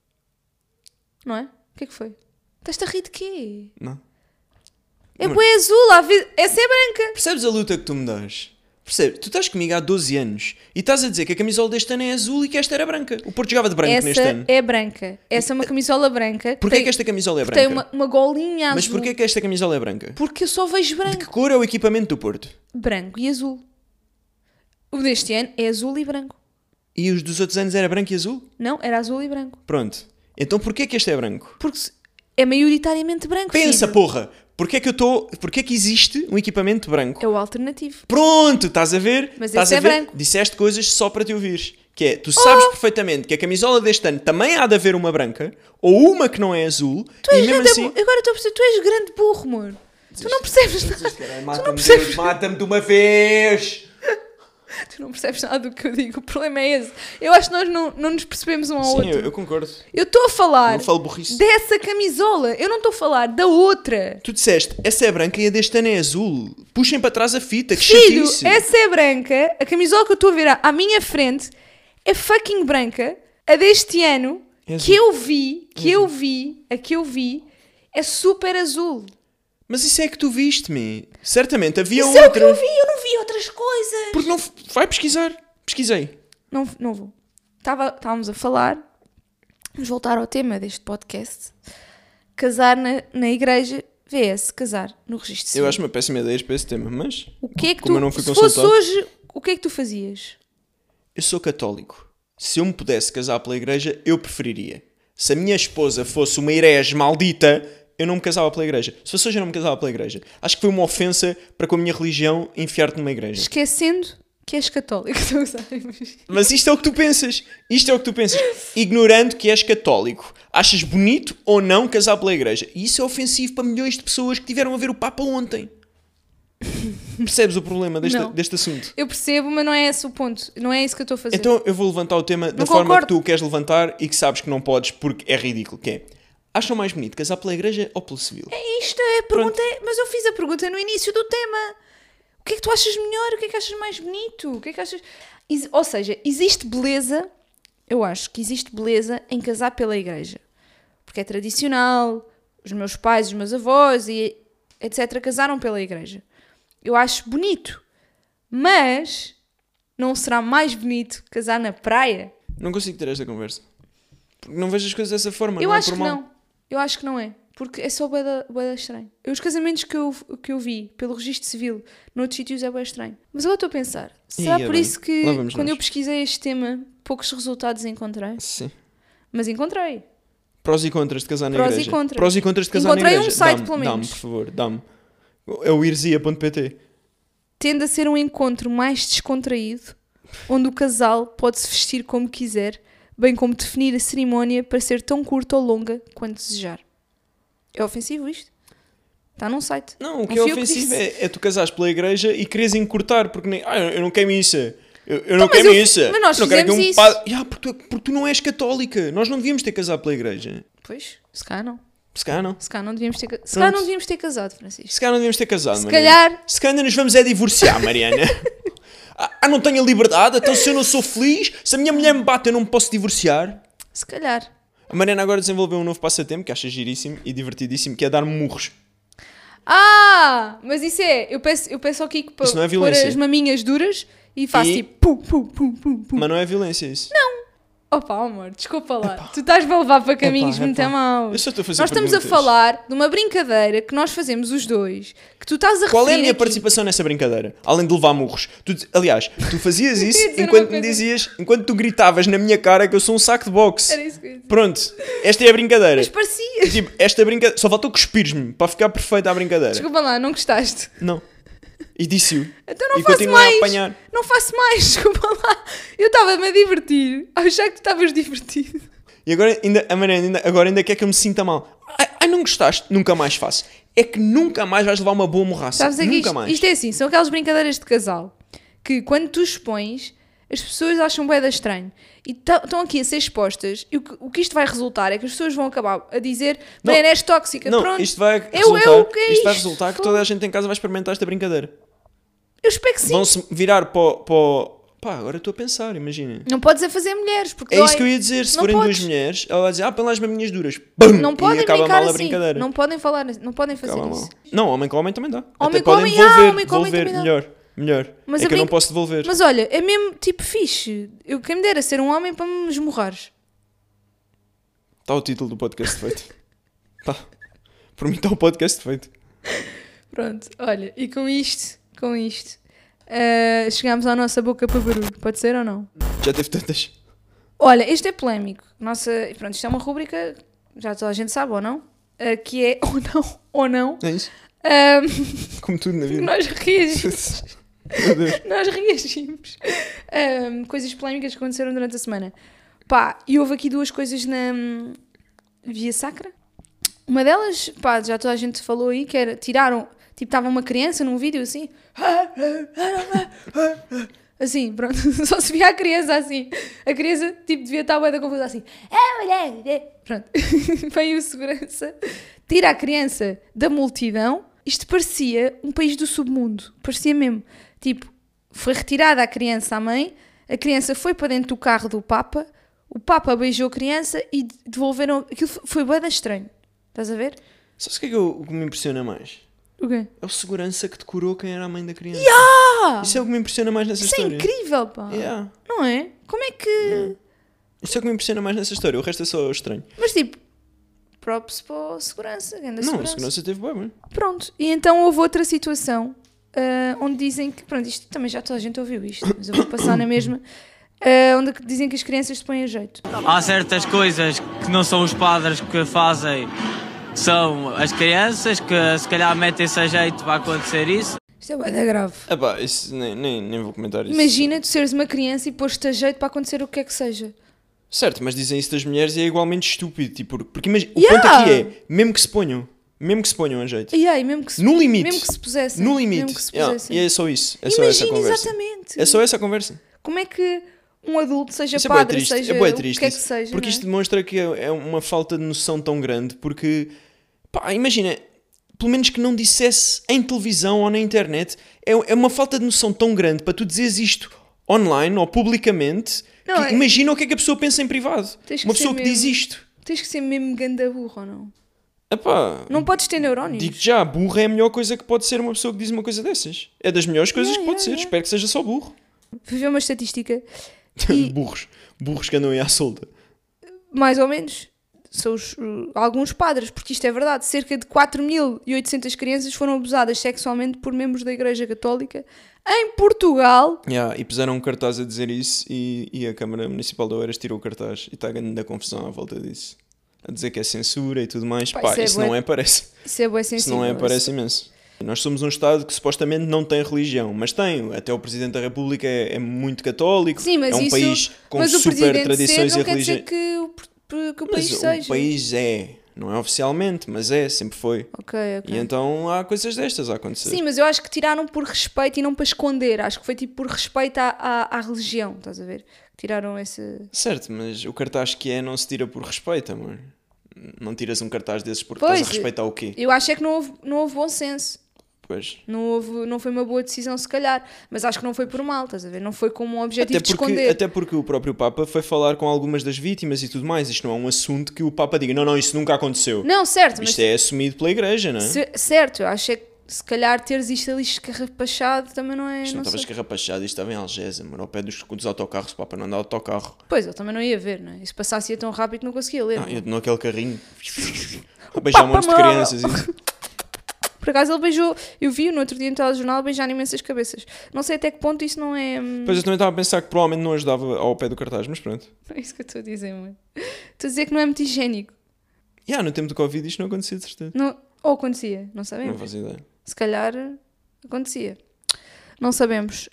Não é? O que é que foi? Estás-te a rir de quê? Não. É bem azul, essa é branca. Percebes a luta que tu me dás? Percebes? Tu estás comigo há 12 anos e estás a dizer que a camisola deste ano é azul e que esta era branca. O Porto jogava de branco neste Essa ano. é branca. Essa é uma camisola branca. Porquê que esta camisola é Tem branca? uma golinha azul. Mas porquê que esta camisola é branca? Porque eu só vejo De branco. que cor é o equipamento do Porto? Branco e azul. O deste ano é azul e branco. E os dos outros anos era branco e azul? Não, era azul e branco. Pronto. Então porquê que este é branco? Porque é maioritariamente branco. Pensa, filho. porra! Porquê que existe um equipamento branco? É o alternativo. Pronto, estás a ver? Mas Estás esse a é ver? branco. Disseste coisas só para te ouvires. Que é, tu sabes perfeitamente que a camisola deste ano também há de haver uma branca, ou uma que não é azul, Tu és e mesmo grande assim... Agora estou a perceber, tu és grande burro, amor. Tu não percebes nada. Mata-me, percebes- Deus, mata-me de uma vez! Tu não percebes nada do que eu digo. O problema é esse. Eu acho que nós não nos percebemos um ao Sim, outro. eu concordo. Eu estou a falar Não falo burrice. dessa camisola. Eu não estou a falar da outra. Tu disseste, essa é branca e a deste ano é azul. Puxem para trás a fita, que Filho, chatice. essa é branca. A camisola que eu estou a ver à minha frente é fucking branca. A deste ano, É azul. que eu vi, é super azul. Mas isso é que tu viste-me. Certamente havia Isso é o que outra. eu vi. Eu não vi outras coisas. Porque não... Vai pesquisar. Pesquisei. Não vou. Estávamos a falar. Vamos voltar ao tema deste podcast. Casar na igreja vs casar no registro civil. Eu acho uma péssima ideia para esse tema, mas... O que é que Como tu... eu não fui Se fosse consultado. hoje, o que é que tu fazias? Eu sou católico. Se eu me pudesse casar pela igreja, eu preferiria. Se a minha esposa fosse uma herege maldita, eu não me casava pela igreja. Se fosse hoje, eu não me casava pela igreja. Acho que foi uma ofensa para com a minha religião enfiar-te numa igreja. Esquecendo que és católico. Mas isto é o que tu pensas. Isto é o que tu pensas. Ignorando que és católico. Achas bonito ou não casar pela igreja. E isso é ofensivo para milhões de pessoas que tiveram a ver o Papa ontem. Percebes o problema Não. deste assunto? Eu percebo, mas não é esse o ponto. Não é isso que eu estou a fazer. Então eu vou levantar o tema da Não forma concordo. que tu queres levantar e que sabes que não podes porque é ridículo. Que é, acham mais bonito casar pela igreja ou pelo civil? Isto é a pergunta, mas eu fiz a pergunta no início do tema. O que é que tu achas melhor? O que é que achas mais bonito? O que é que achas... Ou seja, existe beleza, eu acho que existe beleza em casar pela igreja. Porque é tradicional, os meus pais, os meus avós e etc. casaram pela igreja. Eu acho bonito. Mas não será mais bonito casar na praia? Não consigo ter esta conversa. Porque não vejo as coisas dessa forma. Eu não é acho por que mal. não. Eu acho que não é. Porque é só bué da estranho. Os casamentos que eu vi pelo registro civil noutros sítios é bué estranho. Mas agora estou a pensar. Será Ia por bem. isso que Lá vamos quando nós. eu pesquisei este tema poucos resultados encontrei? Sim. Mas encontrei. Prós e contras de casar na Prós e igreja. contras. Prós e contras de casar Encontrei na um igreja. site, Dá-me, pelo menos. Dá-me, por favor, dá-me. É o irzia.pt. Tende a ser um encontro mais descontraído, onde o casal pode se vestir como quiser, bem como definir a cerimónia para ser tão curta ou longa quanto desejar. É ofensivo isto? Está num site. Não, o que Não é fui eu que ofensivo disse. é tu casares pela igreja e queres encurtar, porque nem... eu não quero missa. Eu não Então, mas quero eu- missa. mas nós não quero fizemos que isso. padre... porque tu não és católica. Nós não devíamos ter casado pela igreja. Pois, se calhar não. Se calhar não. Se calhar não devíamos ter, se calhar não devíamos ter casado, Francisco. Se calhar não devíamos ter casado, Se Mariana. calhar... Se calhar ainda nos vamos é divorciar, Mariana. Não tenho a liberdade, então se eu não sou feliz, se a minha mulher me bate, eu não me posso divorciar. Se calhar. A Mariana agora desenvolveu um novo passatempo que acha giríssimo e divertidíssimo, que é dar murros. Mas isso é... Eu peço ao Kiko para Isso não é pôr violência. as maminhas duras e faço tipo... Pum, pum, pum, pum, pum. Mas não é violência isso. Opa, amor, desculpa lá. Tu estás-me a levar para caminhos muito maus. Eu só estou a fazer Nós estamos a perguntas. falar de uma brincadeira que nós fazemos os dois, que tu estás a Qual é a referir minha aqui. participação nessa brincadeira? Além de levar murros. Aliás, tu fazias isso Eu ia dizer enquanto uma me coisa. dizias, enquanto tu gritavas na minha cara que eu sou um saco de boxe. Era isso que eu ia dizer. Pronto, esta é a brincadeira. Mas parecias. Tipo, esta brincadeira. Só faltou cuspires-me para ficar perfeita a brincadeira. Desculpa lá, não gostaste. Não. E disse-o. Então não E faço continuei mais. a apanhar. Não faço mais, desculpa lá. Eu estava-me a divertir. A achar que tu estavas divertido. E agora a Mariana ainda quer que eu me sinta mal. Ai, não gostaste? Nunca mais faço. É que nunca mais vais levar uma boa morraça. Sabes é que Nunca mais. isto é assim, são aquelas brincadeiras de casal que quando tu expões, as pessoas acham bué da estranho. E estão aqui a ser expostas. E o que isto vai resultar é que as pessoas vão acabar a dizer Não. Mariana, és tóxica. Não, Pronto. isto vai o que é isto vai isto? resultar que toda a gente em casa vai experimentar esta brincadeira. Eu espero que sim. Vão-se virar para Pá, agora estou a pensar, imagina. Não podes a fazer mulheres. Porque É dói. isso que eu ia dizer. Se Não forem podes. duas mulheres, ela vai dizer, põe lá as maminhas duras. Bum! Não podem e acaba brincar mal a assim. brincadeira. Não podem falar, não podem fazer Acaba isso. mal. Não, homem com homem também dá. Homem Até com podem homem, devolver, homem com homem devolver. também dá. Melhor. Mas É a que eu não brin- posso devolver. Mas olha, é mesmo tipo fixe. Quem me dera ser um homem para me esmurrares. Está o título do podcast feito. Tá. Por mim está o podcast feito. Pronto, olha, e com isto, chegámos à nossa boca para barulho. Pode ser ou não? Já teve tantas. Olha, este é polémico. Pronto, isto é uma rúbrica, já toda a gente sabe ou não, que é ou não. É isso? Ahm, Como tudo na vida. nós reagimos. Meu Deus. Nós reagimos. Coisas polémicas que aconteceram durante a semana. Pá, e houve aqui duas coisas na Via Sacra. Uma delas, pá, já toda a gente falou aí, que era, tiraram, tipo, estava uma criança num vídeo assim. Assim, pronto, só se via a criança assim. A criança, tipo, devia estar bué da confusa assim. Pronto. Veio o segurança, tira a criança da multidão. Isto parecia um país do submundo. Parecia mesmo. Tipo, foi retirada a criança à mãe, a criança foi para dentro do carro do Papa, o Papa beijou a criança e devolveram... Aquilo foi bué da estranho. Estás a ver? Sabes o que é que o que me impressiona mais? O quê? É o segurança que decorou quem era a mãe da criança. Ah! Isso é o que me impressiona mais nessa Isso é história. incrível, pá. Yeah. Não é? Como é que... Isso é o que me impressiona mais nessa história. O resto é só estranho. Mas tipo, props para a segurança. Grande Não, a segurança. segurança teve bem. Pronto. E então houve outra situação onde dizem que... Pronto, isto também já toda a gente ouviu isto, mas eu vou passar na mesma. Onde dizem que as crianças se põem a jeito. Há certas coisas que não são os padres que fazem, são as crianças que se calhar metem-se a jeito para acontecer isso. Isto é bué grave. Ah pá, isso nem vou comentar isso. Imagina tu seres uma criança e pôs-te a jeito para acontecer o que é que seja. Certo, mas dizem isso das mulheres e é igualmente estúpido. Tipo, porque imagina, o Yeah! ponto aqui é, mesmo que se ponham a jeito. E aí, mesmo que se, No limite. Mesmo que se pusessem. No limite. Mesmo que se Yeah, pusessem. e é só isso. É só essa Imagina conversa. exatamente. É só essa conversa. Como é que um adulto, seja Isso é bué padre, triste. seja É bué o triste que é que isso. seja, Porque não é? isto demonstra que é uma falta de noção tão grande. Porque, pá, imagina, pelo menos que não dissesse em televisão ou na internet, é uma falta de noção tão grande para tu dizeres isto online ou publicamente. Não, Que é- imagina o que é que a pessoa pensa em privado. Tens que Uma pessoa ser que diz mesmo- isto. Tens que ser mesmo ganda burro ou não? Epá, Não podes ter neurónios. digo já, burro é a melhor coisa que pode ser uma pessoa que diz uma coisa dessas. É das melhores coisas Yeah, que pode yeah, ser. yeah. Espero que seja só burro. Fui ver uma estatística e, Burros que andam aí à solta. mais ou menos, são alguns padres, porque isto é verdade, cerca de 4.800 crianças foram abusadas sexualmente por membros da Igreja Católica em Portugal. Yeah, e puseram um cartaz a dizer isso e a Câmara Municipal de Oeiras tirou o cartaz e está a grande confusão à volta disso. A dizer que é censura e tudo mais. Pá, Pá, isso é isso bué- não é, parece. Isso é bué Isso sensível. não é, parece imenso. Nós somos um Estado que supostamente não tem religião, mas tem. Até o Presidente da República é muito católico. Sim, mas é um isso, país com mas o super presidente tradições ser não e quer dizer religião. que o país Mas seja. o país é, não é oficialmente, mas é, sempre foi. Ok. E então há coisas destas a acontecer. Sim, mas eu acho que tiraram por respeito e não para esconder. Acho que foi tipo por respeito à religião, estás a ver? Tiraram esse... Certo, mas o cartaz que é não se tira por respeito, amor. Não tiras um cartaz desses porque Pois, estás a respeitar o quê? Eu acho é que não houve bom senso. Pois. Não foi uma boa decisão, se calhar. Mas acho que não foi por mal, estás a ver? Não foi como um objetivo de esconder. Até porque o próprio Papa foi falar com algumas das vítimas e tudo mais. Isto não é um assunto que o Papa diga, não, isso nunca aconteceu. Não, certo. Isto é assumido pela Igreja, não é? Certo, eu acho que se calhar teres isto ali escarrapachado também não é... Isto não estava escarrapachado, isto estava em Algés, amor, ao pé dos autocarros, o Papa não anda autocarro. Pois, eu também não ia ver, não é? E se passasse ia tão rápido que não conseguia ler. Ia naquele carrinho, a beijar um monte de crianças. Isso. Por acaso ele beijou, eu vi no outro dia no telejornal beijar imensas cabeças. Não sei até que ponto isso não é... Pois eu também estava a pensar que provavelmente não ajudava ao pé do cartaz, mas pronto. Não é isso que eu estou a dizer, mãe. Estou a dizer que não é muito higiênico. No tempo do Covid isto não acontecia de certeza. Não, ou acontecia, não sabemos. Não faço ideia. Se calhar acontecia. Não sabemos.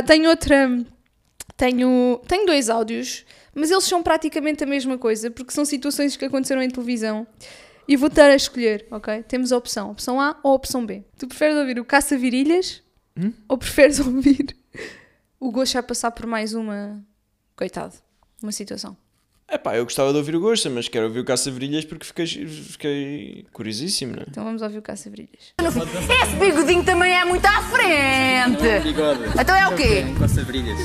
Tenho 2 áudios, mas eles são praticamente a mesma coisa, porque são situações que aconteceram em televisão. E vou estar a escolher, ok? Temos a opção A ou a opção B. Tu preferes ouvir o Caça-Virilhas ou preferes ouvir o Gosto a passar por mais uma... Coitado, uma situação. Eu gostava de ouvir o Gosto, mas quero ouvir o Caça-Virilhas porque fiquei curiosíssimo, não é? Então vamos ouvir o Caça-Virilhas. Esse bigodinho também é muito à frente. Bigode. Então é o quê? Coça-brilhas.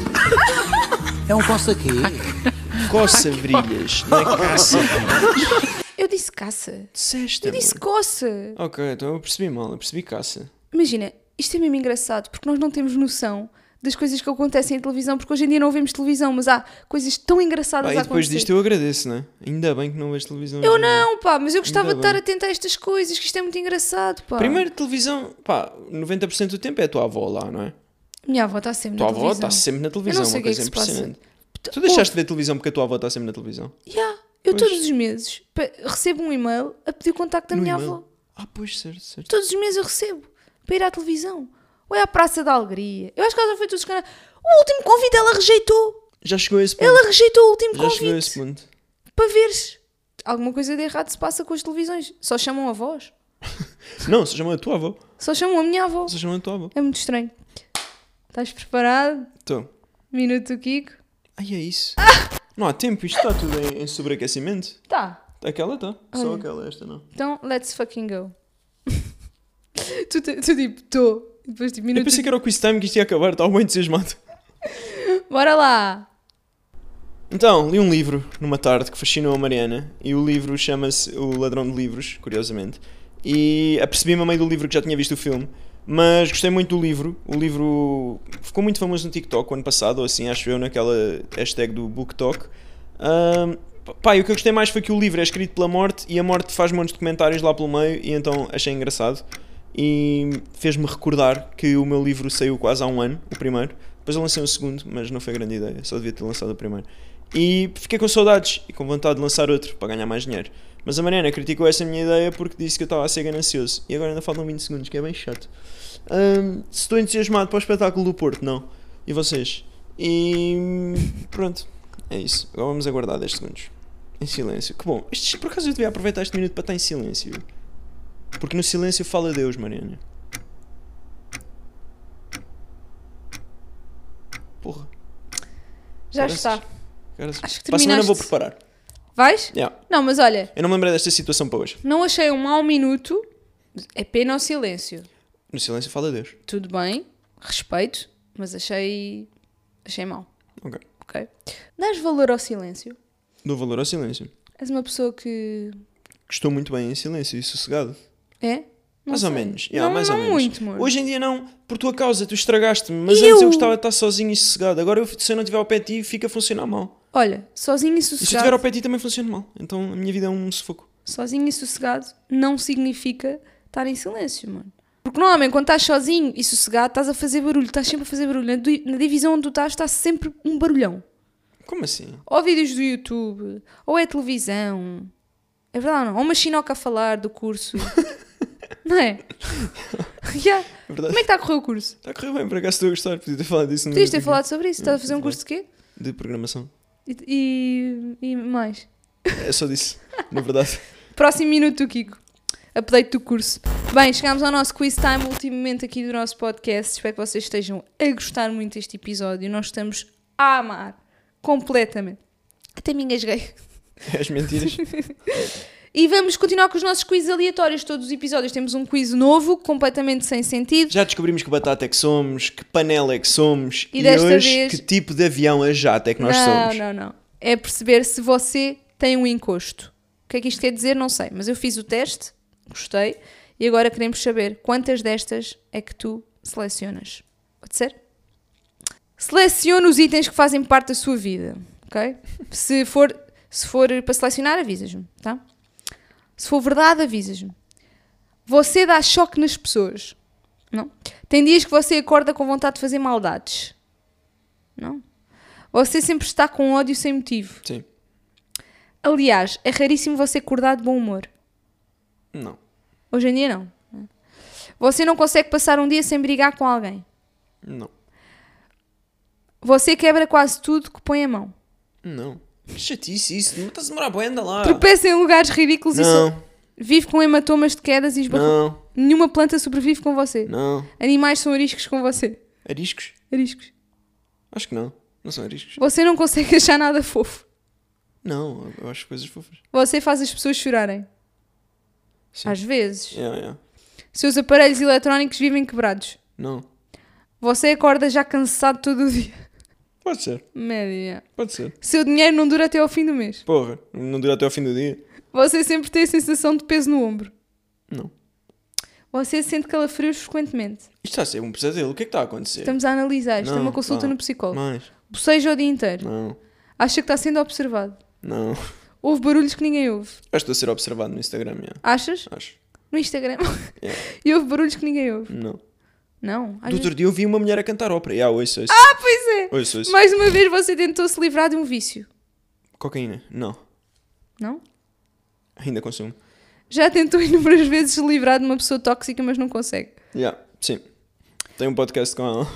É um coça quê? Coça-Virilhas, não é Caça-Virilhas. Eu disse caça. Disseste, Eu disse coça. Ok, então eu percebi mal, eu percebi caça. Imagina, isto é mesmo engraçado, porque nós não temos noção das coisas que acontecem em televisão, porque hoje em dia não vemos televisão, mas há coisas tão engraçadas E a depois acontecer. disto eu agradeço, não é? Ainda bem que não vejo televisão. Eu hoje em dia. não, pá, mas eu gostava Ainda de estar bem. atenta a estas coisas, que isto é muito engraçado, pá. Primeiro, televisão, 90% do tempo é a tua avó lá, não é? Minha avó está sempre A tua na avó televisão. está sempre na televisão, Eu não sei uma o que é coisa que se passa. impressionante. Tu deixaste de ver televisão porque a tua avó está sempre na televisão? Eu Pois. todos os meses recebo um e-mail a pedir o contacto da No minha e-mail? avó. Pois, certo. Todos os meses eu recebo para ir à televisão. Ou é à Praça da Alegria. Eu acho que ela já foi todos os canais. O último convite ela rejeitou. Já chegou a esse ponto. Ela rejeitou o último Já chegou a esse convite. ponto. Para veres. Alguma coisa de errado se passa com as televisões. Só chamam avós. Não, só chamam a tua avó. Só chamam a minha avó. Só chamam a tua avó. É muito estranho. Estás preparado? Estou. Minuto do Kiko. É isso. Não há tempo, isto está tudo em sobreaquecimento. Tá. Aquela está. Só Olha. aquela, esta não. Então, let's fucking go. tu tipo, tô. Depois tipo, Eu minuto. pensei que era o quiz time que isto ia acabar, estava bem entusiasmado. Bora lá. Então, li um livro numa tarde que fascinou a Mariana e o livro chama-se O Ladrão de Livros, curiosamente. E apercebi-me a meio do livro que já tinha visto o filme, mas gostei muito do livro. O livro ficou muito famoso no TikTok o ano passado, ou assim, acho eu, naquela hashtag do BookTok. E o que eu gostei mais foi que o livro é escrito pela Morte e a Morte faz montes de comentários lá pelo meio e então achei engraçado. E fez-me recordar que o meu livro saiu quase há um ano, o primeiro. Depois eu lancei o segundo, mas não foi grande ideia, só devia ter lançado o primeiro. E fiquei com saudades e com vontade de lançar outro para ganhar mais dinheiro. Mas a Mariana criticou essa minha ideia porque disse que eu estava a ser ganancioso. E agora ainda faltam 20 segundos, que é bem chato. Se estou entusiasmado para o espetáculo do Porto, não. E vocês? E pronto, é isso. Agora vamos aguardar 10 segundos. Em silêncio. Que bom. Por acaso eu devia aproveitar este minuto para estar em silêncio. Porque no silêncio fala Deus, Mariana. Porra. Já Parece- está. Parece- Acho que Para a semana terminaste. vou preparar. Vais? Yeah. Não, mas olha, Eu não me lembrei desta situação para hoje. não achei um mau minuto. É pena o silêncio. No silêncio fala Deus. Tudo bem, respeito, mas achei mau. Ok. Ok? Dás valor ao silêncio? Dou valor ao silêncio. És uma pessoa que... Estou muito bem em silêncio e sossegado. É? Não Mais ou sei. menos. Yeah, Não, mais ou não menos. muito, amor. Hoje em dia não, por tua causa, tu estragaste-me. Mas E antes eu? eu gostava de estar sozinho e sossegado. Agora se eu não estiver ao pé de ti, fica a funcionar mal. Olha, sozinho e E se eu estiver sossegado... ao pé de ti também funciona mal. Então a minha vida é um sufoco. Sozinho e sossegado não significa estar em silêncio, mano. Porque normalmente quando estás sozinho e sossegado estás a fazer barulho, estás sempre a fazer barulho. Na divisão onde tu estás está sempre um barulhão. Como assim? Ou vídeos do YouTube, ou é televisão. É verdade ou não? Ou uma chinoca a falar do curso. Não é? Yeah. É verdade. Como é que está a correr o curso? Está a correr bem, por acaso estou a gostar. Podia ter falado disso no Podias ter minuto falado sobre isso. Estás a fazer um é curso de quê? de programação. E mais? É só disso, na verdade. Próximo minuto do Kiko. Update do curso. Bem, chegámos ao nosso quiz time, último momento aqui do nosso podcast. Espero que vocês estejam a gostar muito deste episódio. Nós estamos a amar completamente. Até me engasguei. É as mentiras. E vamos continuar com os nossos quizzes aleatórios. Todos os episódios temos um quiz novo, completamente sem sentido. Já descobrimos que batata é que somos, que panela é que somos E desta hoje vez- que tipo de avião a jato é que nós somos. Não. É perceber se você tem um encosto. O que é que isto quer dizer? Não sei. Mas eu fiz o teste, gostei. E agora queremos saber quantas destas é que tu selecionas. Pode ser? Selecione os itens que fazem parte da sua vida. Ok? Se for para selecionar, avisas-me. Tá? Se for verdade, avisas-me. Você dá choque nas pessoas. Não? Tem dias que você acorda com vontade de fazer maldades. Não? Você sempre está com ódio sem motivo. Sim. Aliás, é raríssimo você acordar de bom humor. Não. Hoje em dia não. Você não consegue passar um dia sem brigar com alguém. Não. Você quebra quase tudo que põe a mão. Não. Que chatice isso. Não estás a demorar bem, anda lá. Tropeça em lugares ridículos e só... Não. Vive com hematomas de quedas e esbarrões. Não. Nenhuma planta sobrevive com você. Não. Animais são ariscos com você. Ariscos? Ariscos. Acho que não. Não são ariscos. Você não consegue achar nada fofo. Não, eu acho coisas fofas. Você faz as pessoas chorarem. Sim. Às vezes. Yeah. Seus aparelhos eletrónicos vivem quebrados. Não. Você acorda já cansado todo o dia. Pode ser. Média. Pode ser. Seu dinheiro não dura até ao fim do mês. Porra, não dura até ao fim do dia? Você sempre tem a sensação de peso no ombro. Não. Você sente calafrios frequentemente. Isto está a ser um pesadelo. O que é que está a acontecer? Estamos a analisar. Isto é Não, uma consulta não. no psicólogo. Mais. Boceja o dia inteiro. Não. Acha que está sendo observado. Não. Ouve barulhos que ninguém ouve. Acho que estou a ser observado no Instagram, yeah. Achas? Acho. No Instagram. Yeah. E ouve barulhos que ninguém ouve. Não. Não. Do outro dia eu vi uma mulher a cantar ópera. Yeah, ouço. Ah, pois é. Ouço. Mais uma vez você tentou se livrar de um vício. Cocaína? Não. Não? Ainda consumo. Já tentou inúmeras vezes se livrar de uma pessoa tóxica, mas não consegue. Yeah, sim. Tenho um podcast com ela.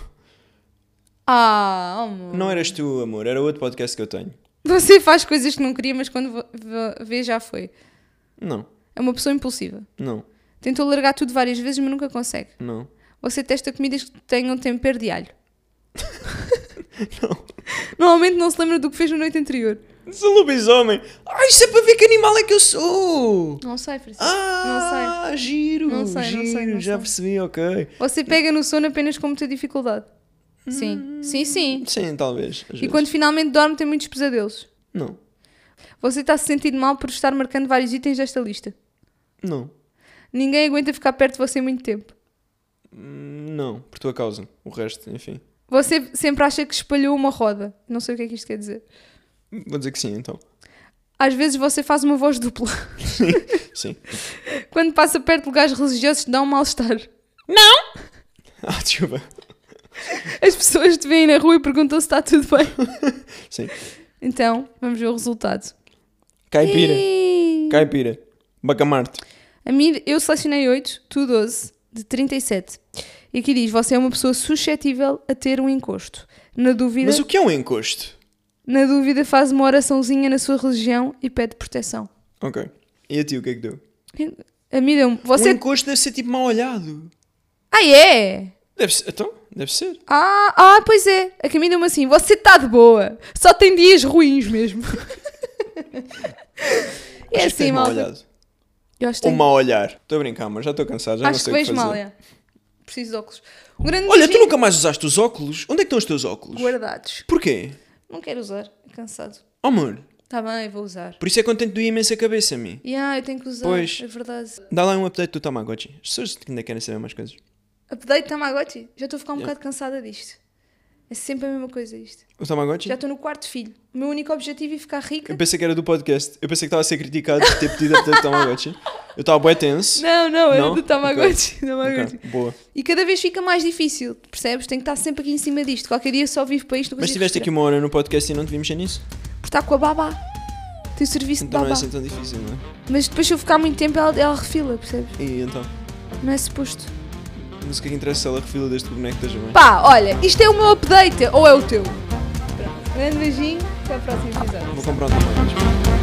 Ah, amor. Não eras tu, amor. Era outro podcast que eu tenho. Você faz coisas que não queria, mas quando vê já foi. Não. É uma pessoa impulsiva. Não. Tentou largar tudo várias vezes, mas nunca consegue. Não. Você testa comidas que tenham tempero de alho. Não. Normalmente não se lembra do que fez na noite anterior. Sou lobisomem. Ah, isso é para ver que animal é que eu sou. Não sei, Francisco. Ah, Não sei. giro. Não sei, não giro. sei, não Já sei. percebi, ok. Você pega no sono apenas com muita dificuldade. Sim. Sim. Sim, talvez. às E vezes. quando finalmente dorme tem muitos pesadelos. Não. Você está se sentindo mal por estar marcando vários itens desta lista. Não. Ninguém aguenta ficar perto de você muito tempo. Não. Por tua causa. O resto, enfim. Você sempre acha que espalhou uma roda. Não sei o que é que isto quer dizer. Vou dizer que sim, então. Às vezes você faz uma voz dupla. Sim. Quando passa perto de lugares religiosos, dá um mal-estar. Ah, desculpa. As pessoas te veem na rua e perguntam se está tudo bem. Sim. Então, vamos ver o resultado. Caipira. Ih. Caipira. Bacamarte. A mim, eu selecionei 8, tu 12, de 37. E aqui diz, você é uma pessoa suscetível a ter um encosto. Na dúvida, Mas o que é um encosto? faz uma oraçãozinha na sua religião e pede proteção. Ok. E a ti, o que é que deu? A mim deu-me... Um Você... encosto deve ser tipo mal olhado. Ah, é? Deve ser. Então, deve ser. Pois é. A que a mim deu-me assim, você está de boa. Só tem dias ruins mesmo. É Achas que assim, tens mal malta. olhado? Eu acho que Ou tenho... mal olhar. Estou a brincar, mas já estou cansado, já Acho não que sei o que vejo fazer. mal, é. Preciso de óculos. Um grande Olha, tu beijinho. nunca mais usaste os óculos? Onde é que estão os teus óculos? Guardados. Porquê? Não quero usar. Cansado. Oh, amor, Tá bem, vou usar. por isso é contente doía imenso a cabeça a mim. Eu tenho que usar. Pois. É verdade. Dá lá um update do Tamagotchi. As pessoas ainda querem saber mais coisas. Update Tamagotchi. Já estou a ficar um Yeah. bocado cansada disto. É sempre a mesma coisa isto. O Tamagotchi? Já estou no quarto filho. O meu único objetivo é ficar rica. Eu pensei que era do podcast. Eu pensei que estava a ser criticado por ter pedido update do Tamagotchi. Eu estava bué tenso. Não, era Não? do Tamagotchi. Ok. Tamagotchi. Ok, boa. E cada vez fica mais difícil, percebes? Tenho que estar sempre aqui em cima disto. Qualquer dia só vivo para isto. Não Mas consigo tiveste aqui respirar. uma hora no podcast e não te vimos sem nisso? Por estar com a babá. Tem o serviço Então de não é babá. assim tão difícil, não é? Mas depois se eu ficar muito tempo ela refila, percebes? E então? Não é suposto. Mas o que é que interessa se ela refila desde que o boneco esteja bem? Pá, olha, isto é o meu update ou é o teu? Pronto. Grande beijinho, até ao próximo episódio. Vou comprar um tamanho.